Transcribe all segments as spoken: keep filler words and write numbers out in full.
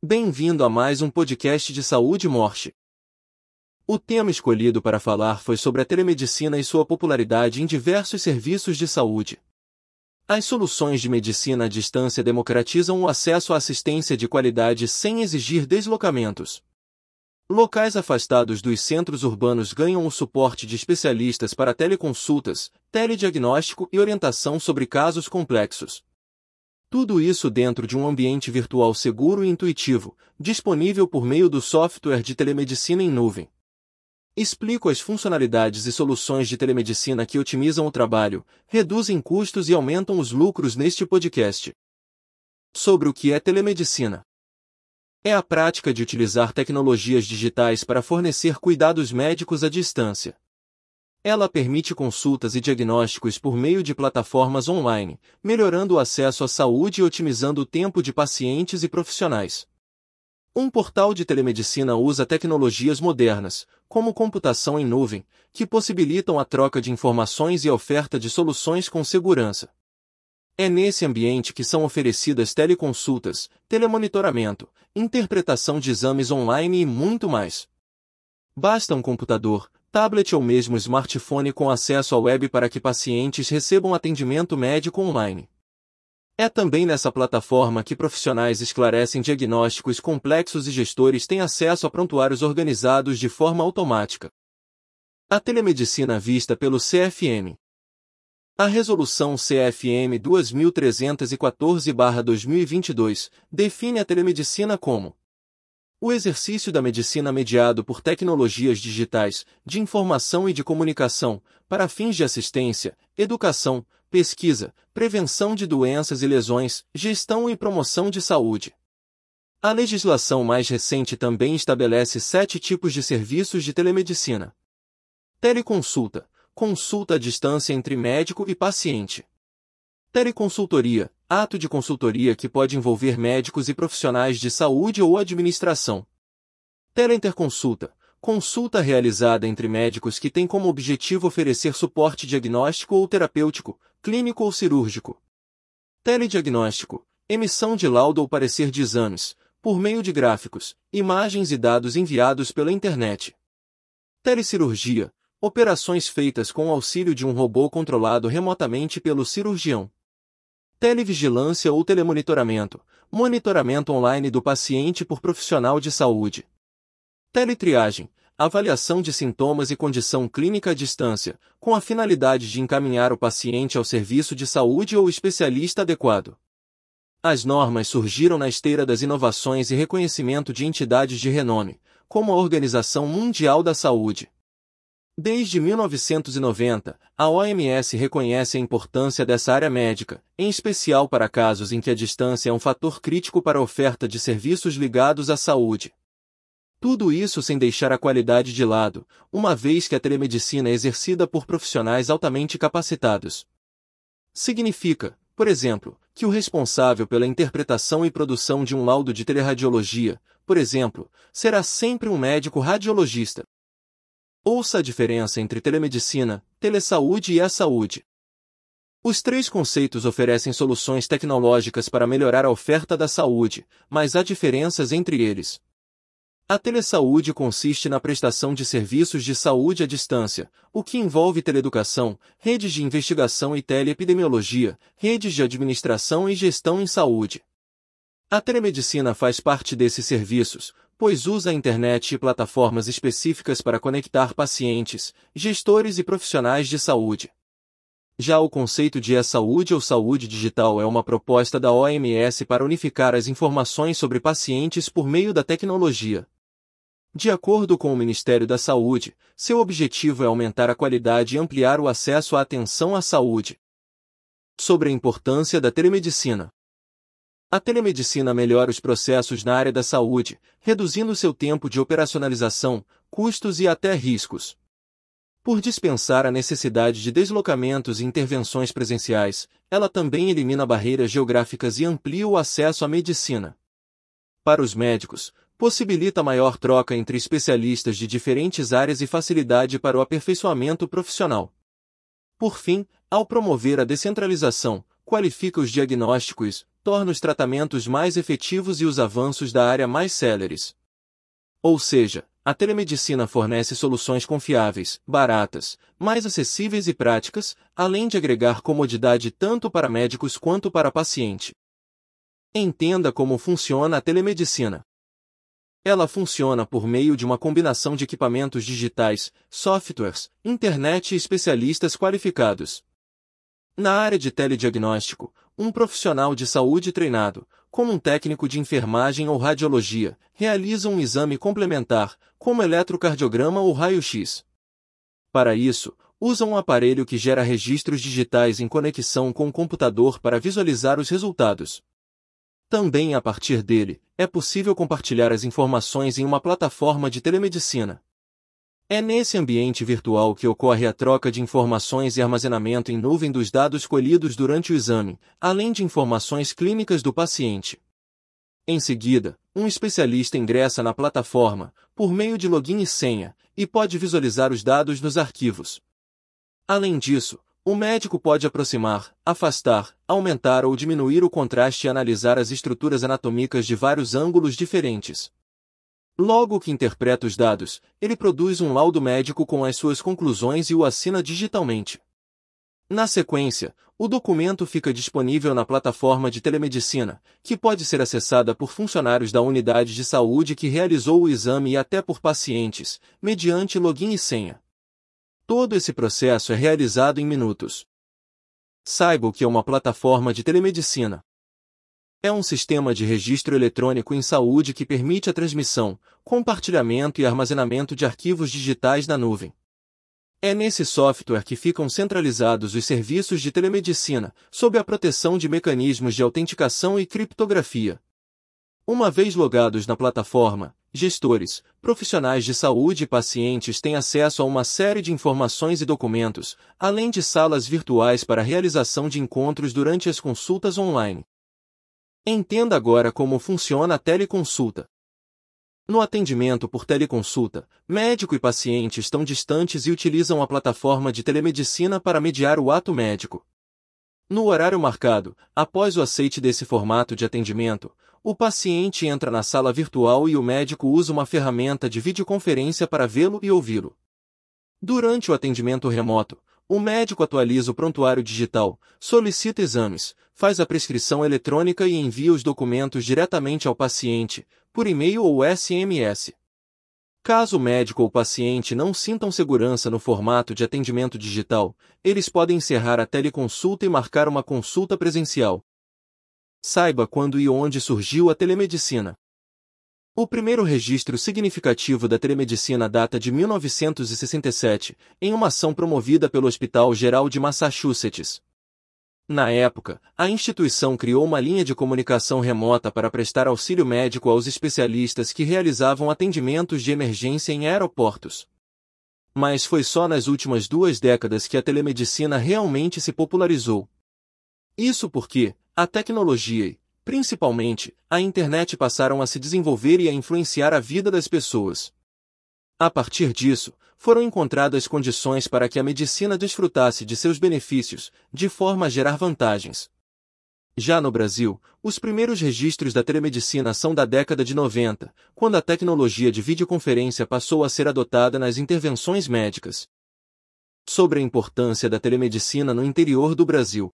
Bem-vindo a mais um podcast de saúde e morte. O tema escolhido para falar foi sobre a telemedicina e sua popularidade em diversos serviços de saúde. As soluções de medicina à distância democratizam o acesso à assistência de qualidade sem exigir deslocamentos. Locais afastados dos centros urbanos ganham o suporte de especialistas para teleconsultas, telediagnóstico e orientação sobre casos complexos. Tudo isso dentro de um ambiente virtual seguro e intuitivo, disponível por meio do software de telemedicina em nuvem. Explico as funcionalidades e soluções de telemedicina que otimizam o trabalho, reduzem custos e aumentam os lucros neste podcast. Sobre o que é telemedicina. É a prática de utilizar tecnologias digitais para fornecer cuidados médicos à distância. Ela permite consultas e diagnósticos por meio de plataformas online, melhorando o acesso à saúde e otimizando o tempo de pacientes e profissionais. Um portal de telemedicina usa tecnologias modernas, como computação em nuvem, que possibilitam a troca de informações e a oferta de soluções com segurança. É nesse ambiente que são oferecidas teleconsultas, telemonitoramento, interpretação de exames online e muito mais. Basta um computador, tablet ou mesmo smartphone com acesso à web para que pacientes recebam atendimento médico online. É também nessa plataforma que profissionais esclarecem diagnósticos complexos e gestores têm acesso a prontuários organizados de forma automática. A telemedicina vista pelo C F M. A Resolução C F M dois mil trezentos e quatorze barra dois mil e vinte e dois define a telemedicina como o exercício da medicina mediado por tecnologias digitais, de informação e de comunicação, para fins de assistência, educação, pesquisa, prevenção de doenças e lesões, gestão e promoção de saúde. A legislação mais recente também estabelece sete tipos de serviços de telemedicina. Teleconsulta. Consulta à distância entre médico e paciente. Teleconsultoria, ato de consultoria que pode envolver médicos e profissionais de saúde ou administração. Teleinterconsulta, consulta realizada entre médicos que tem como objetivo oferecer suporte diagnóstico ou terapêutico, clínico ou cirúrgico. Telediagnóstico, emissão de laudo ou parecer de exames, por meio de gráficos, imagens e dados enviados pela internet. Telecirurgia, operações feitas com o auxílio de um robô controlado remotamente pelo cirurgião. Televigilância ou telemonitoramento, monitoramento online do paciente por profissional de saúde. Teletriagem, avaliação de sintomas e condição clínica à distância, com a finalidade de encaminhar o paciente ao serviço de saúde ou especialista adequado. As normas surgiram na esteira das inovações e reconhecimento de entidades de renome, como a Organização Mundial da Saúde. Desde mil novecentos e noventa, a O M S reconhece a importância dessa área médica, em especial para casos em que a distância é um fator crítico para a oferta de serviços ligados à saúde. Tudo isso sem deixar a qualidade de lado, uma vez que a telemedicina é exercida por profissionais altamente capacitados. Significa, por exemplo, que o responsável pela interpretação e produção de um laudo de teleradiologia, por exemplo, será sempre um médico radiologista. Ouça a diferença entre telemedicina, telesaúde e e-saúde. Os três conceitos oferecem soluções tecnológicas para melhorar a oferta da saúde, mas há diferenças entre eles. A telesaúde consiste na prestação de serviços de saúde à distância, o que envolve teleeducação, redes de investigação e teleepidemiologia, redes de administração e gestão em saúde. A telemedicina faz parte desses serviços, pois usa a internet e plataformas específicas para conectar pacientes, gestores e profissionais de saúde. Já o conceito de e-saúde ou saúde digital é uma proposta da O M S para unificar as informações sobre pacientes por meio da tecnologia. De acordo com o Ministério da Saúde, seu objetivo é aumentar a qualidade e ampliar o acesso à atenção à saúde. Sobre a importância da telemedicina. A telemedicina melhora os processos na área da saúde, reduzindo seu tempo de operacionalização, custos e até riscos. Por dispensar a necessidade de deslocamentos e intervenções presenciais, ela também elimina barreiras geográficas e amplia o acesso à medicina. Para os médicos, possibilita maior troca entre especialistas de diferentes áreas e facilidade para o aperfeiçoamento profissional. Por fim, ao promover a descentralização, qualifica os diagnósticos, torna os tratamentos mais efetivos e os avanços da área mais céleres. Ou seja, a telemedicina fornece soluções confiáveis, baratas, mais acessíveis e práticas, além de agregar comodidade tanto para médicos quanto para paciente. Entenda como funciona a telemedicina. Ela funciona por meio de uma combinação de equipamentos digitais, softwares, internet e especialistas qualificados. Na área de telediagnóstico, um profissional de saúde treinado, como um técnico de enfermagem ou radiologia, realiza um exame complementar, como eletrocardiograma ou raio-x. Para isso, usa um aparelho que gera registros digitais em conexão com o computador para visualizar os resultados. Também a partir dele, é possível compartilhar as informações em uma plataforma de telemedicina. É nesse ambiente virtual que ocorre a troca de informações e armazenamento em nuvem dos dados colhidos durante o exame, além de informações clínicas do paciente. Em seguida, um especialista ingressa na plataforma, por meio de login e senha, e pode visualizar os dados nos arquivos. Além disso, o médico pode aproximar, afastar, aumentar ou diminuir o contraste e analisar as estruturas anatômicas de vários ângulos diferentes. Logo que interpreta os dados, ele produz um laudo médico com as suas conclusões e o assina digitalmente. Na sequência, o documento fica disponível na plataforma de telemedicina, que pode ser acessada por funcionários da unidade de saúde que realizou o exame e até por pacientes, mediante login e senha. Todo esse processo é realizado em minutos. Saiba o que é uma plataforma de telemedicina. É um sistema de registro eletrônico em saúde que permite a transmissão, compartilhamento e armazenamento de arquivos digitais na nuvem. É nesse software que ficam centralizados os serviços de telemedicina, sob a proteção de mecanismos de autenticação e criptografia. Uma vez logados na plataforma, gestores, profissionais de saúde e pacientes têm acesso a uma série de informações e documentos, além de salas virtuais para a realização de encontros durante as consultas online. Entenda agora como funciona a teleconsulta. No atendimento por teleconsulta, médico e paciente estão distantes e utilizam a plataforma de telemedicina para mediar o ato médico. No horário marcado, após o aceite desse formato de atendimento, o paciente entra na sala virtual e o médico usa uma ferramenta de videoconferência para vê-lo e ouvi-lo. Durante o atendimento remoto, o médico atualiza o prontuário digital, solicita exames, faz a prescrição eletrônica e envia os documentos diretamente ao paciente, por e-mail ou S M S. Caso o médico ou paciente não sintam segurança no formato de atendimento digital, eles podem encerrar a teleconsulta e marcar uma consulta presencial. Saiba quando e onde surgiu a telemedicina. O primeiro registro significativo da telemedicina data de mil novecentos e sessenta e sete, em uma ação promovida pelo Hospital Geral de Massachusetts. Na época, a instituição criou uma linha de comunicação remota para prestar auxílio médico aos especialistas que realizavam atendimentos de emergência em aeroportos. Mas foi só nas últimas duas décadas que a telemedicina realmente se popularizou. Isso porque a tecnologia e, principalmente, a internet passaram a se desenvolver e a influenciar a vida das pessoas. A partir disso, foram encontradas condições para que a medicina desfrutasse de seus benefícios, de forma a gerar vantagens. Já no Brasil, os primeiros registros da telemedicina são da década de noventa, quando a tecnologia de videoconferência passou a ser adotada nas intervenções médicas. Sobre a importância da telemedicina no interior do Brasil.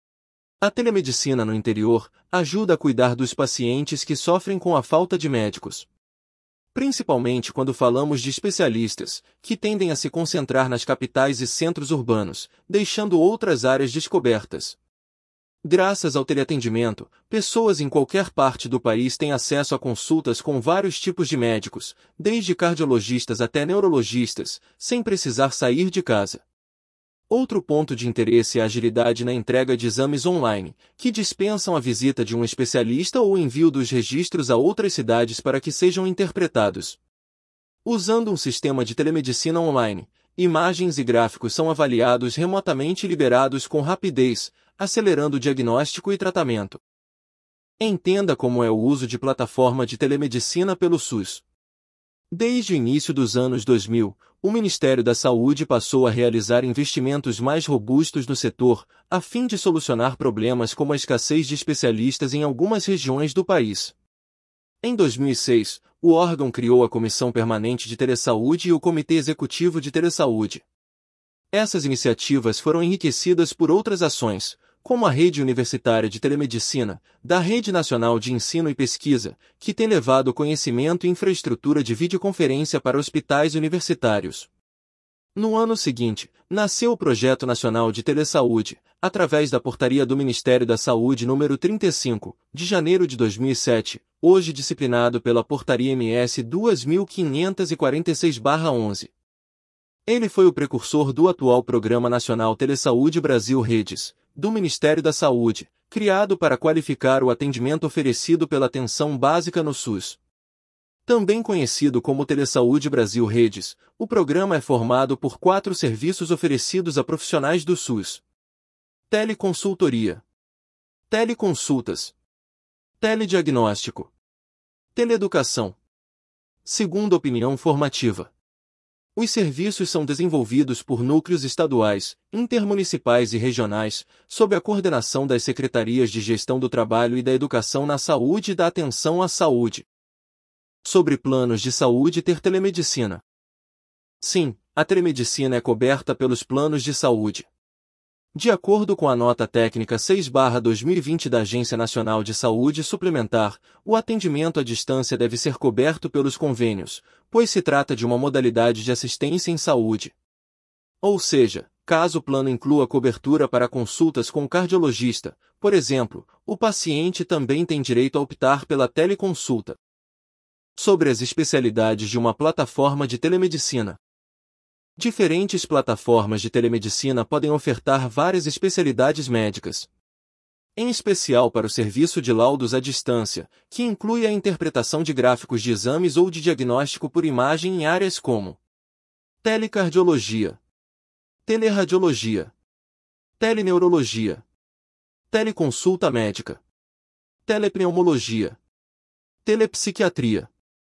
A telemedicina no interior ajuda a cuidar dos pacientes que sofrem com a falta de médicos. Principalmente quando falamos de especialistas, que tendem a se concentrar nas capitais e centros urbanos, deixando outras áreas descobertas. Graças ao teleatendimento, pessoas em qualquer parte do país têm acesso a consultas com vários tipos de médicos, desde cardiologistas até neurologistas, sem precisar sair de casa. Outro ponto de interesse é a agilidade na entrega de exames online, que dispensam a visita de um especialista ou o envio dos registros a outras cidades para que sejam interpretados. Usando um sistema de telemedicina online, imagens e gráficos são avaliados remotamente e liberados com rapidez, acelerando o diagnóstico e tratamento. Entenda como é o uso de plataforma de telemedicina pelo SUS. Desde o início dos anos dois mil, o Ministério da Saúde passou a realizar investimentos mais robustos no setor, a fim de solucionar problemas como a escassez de especialistas em algumas regiões do país. Em dois mil e seis, o órgão criou a Comissão Permanente de Telesaúde e o Comitê Executivo de Telesaúde. Essas iniciativas foram enriquecidas por outras ações, como a Rede Universitária de Telemedicina, da Rede Nacional de Ensino e Pesquisa, que tem levado conhecimento e infraestrutura de videoconferência para hospitais universitários. No ano seguinte, nasceu o Projeto Nacional de Telesaúde, através da Portaria do Ministério da Saúde número trinta e cinco, de janeiro de dois mil e sete, hoje disciplinado pela Portaria M S dois mil quinhentos e quarenta e seis barra onze. Ele foi o precursor do atual Programa Nacional Telesaúde Brasil Redes, do Ministério da Saúde, criado para qualificar o atendimento oferecido pela atenção básica no SUS. Também conhecido como Telesaúde Brasil Redes, o programa é formado por quatro serviços oferecidos a profissionais do SUS: teleconsultoria, teleconsultas, telediagnóstico, teleeducação, segunda opinião formativa. Os serviços são desenvolvidos por núcleos estaduais, intermunicipais e regionais, sob a coordenação das Secretarias de Gestão do Trabalho e da Educação na Saúde e da Atenção à Saúde. Sobre planos de saúde ter telemedicina. Sim, a telemedicina é coberta pelos planos de saúde. De acordo com a Nota Técnica seis barra dois mil e vinte da Agência Nacional de Saúde Suplementar, o atendimento à distância deve ser coberto pelos convênios, pois se trata de uma modalidade de assistência em saúde. Ou seja, caso o plano inclua cobertura para consultas com o cardiologista, por exemplo, o paciente também tem direito a optar pela teleconsulta. Sobre as especialidades de uma plataforma de telemedicina. Diferentes plataformas de telemedicina podem ofertar várias especialidades médicas. Em especial para o serviço de laudos à distância, que inclui a interpretação de gráficos de exames ou de diagnóstico por imagem em áreas como telecardiologia, teleradiologia, teleneurologia, teleconsulta médica, telepneumologia, telepsiquiatria,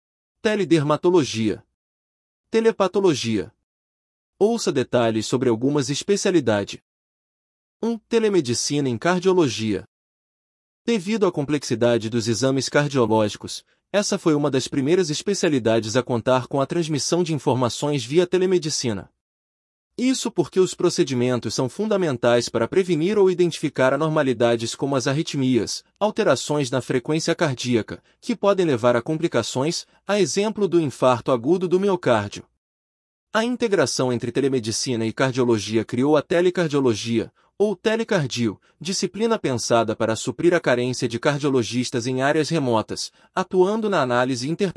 teledermatologia, telepatologia. Ouça detalhes sobre algumas especialidades. um. Telemedicina em cardiologia. Devido à complexidade dos exames cardiológicos, essa foi uma das primeiras especialidades a contar com a transmissão de informações via telemedicina. Isso porque os procedimentos são fundamentais para prevenir ou identificar anormalidades como as arritmias, alterações na frequência cardíaca, que podem levar a complicações, a exemplo do infarto agudo do miocárdio. A integração entre telemedicina e cardiologia criou a telecardiologia, ou telecardio, disciplina pensada para suprir a carência de cardiologistas em áreas remotas, atuando na análise e interpretação